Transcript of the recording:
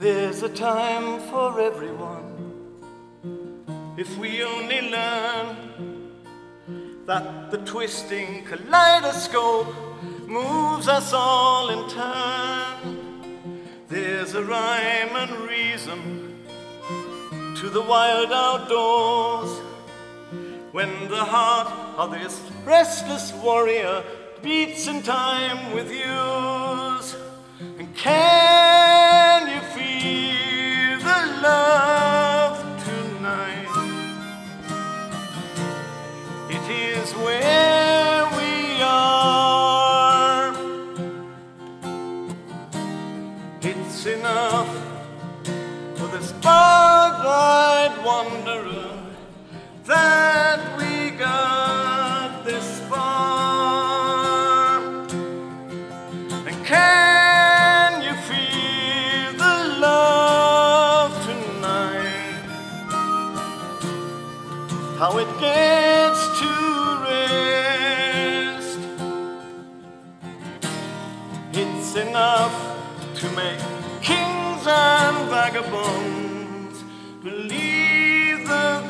There's a time for everyone if we only learn that the twisting kaleidoscope moves us all in turn. There's a rhyme and reason to the wild outdoors when the heart of this restless warrior beats in time with yours. And can you feel the love tonight? It is where we are. It's enough for this bug-eyed wanderer that we got this far. And can you feel the love tonight? How it gets to rest. It's enough to make kings and vagabonds believe the